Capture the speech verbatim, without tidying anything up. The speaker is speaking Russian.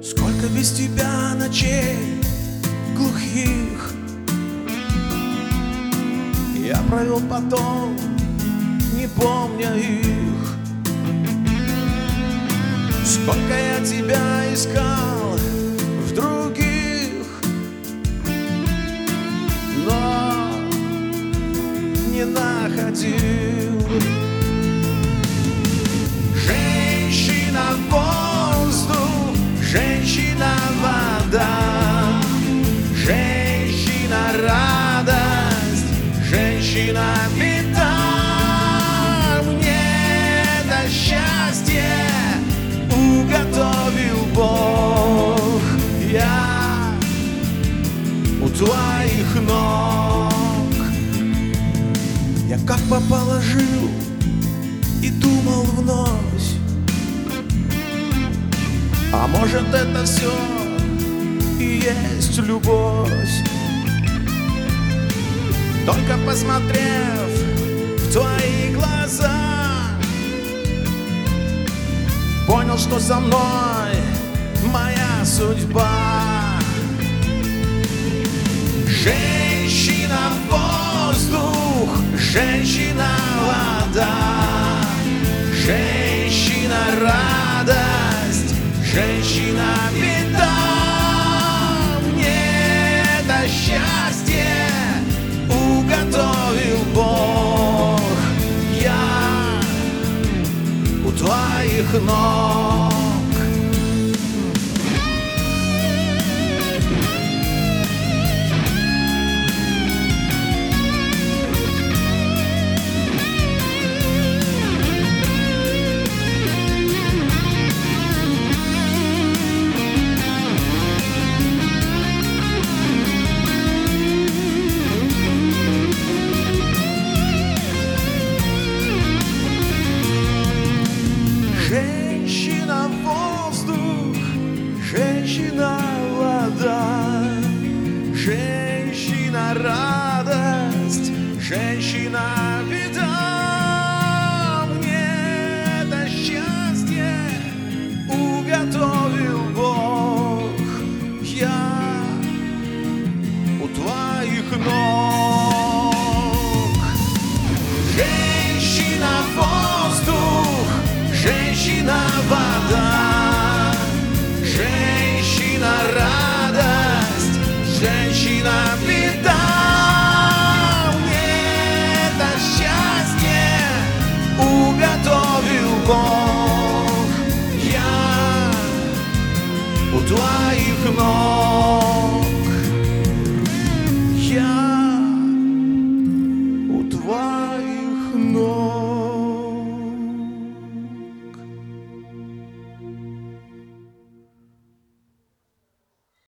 Сколько без тебя ночей глухих я провел потом, не помня их. Сколько я тебя искал в других, но не находил. Женщина воздух, женщина вода, женщина радость, женщина беда. Мне это счастье уготовил Бог. Я у твоих ног. Я как попало жил и думал вновь, а может это все и есть любовь. Только посмотрев в твои глаза, понял, что со мной моя судьба. Женщина воздух, женщина вода, женщина радость, женщина беда. Мне это счастье уготовил Бог. Я у твоих ног. Женщина воздух, женщина вода, женщина радость, женщина беда. Мне это счастье уготовил Бог. Я у твоих ног. Женщина воздух, женщина вода, женщина радость, женщина беда. Мне это счастье уготовил Бог. Я у твоих ног.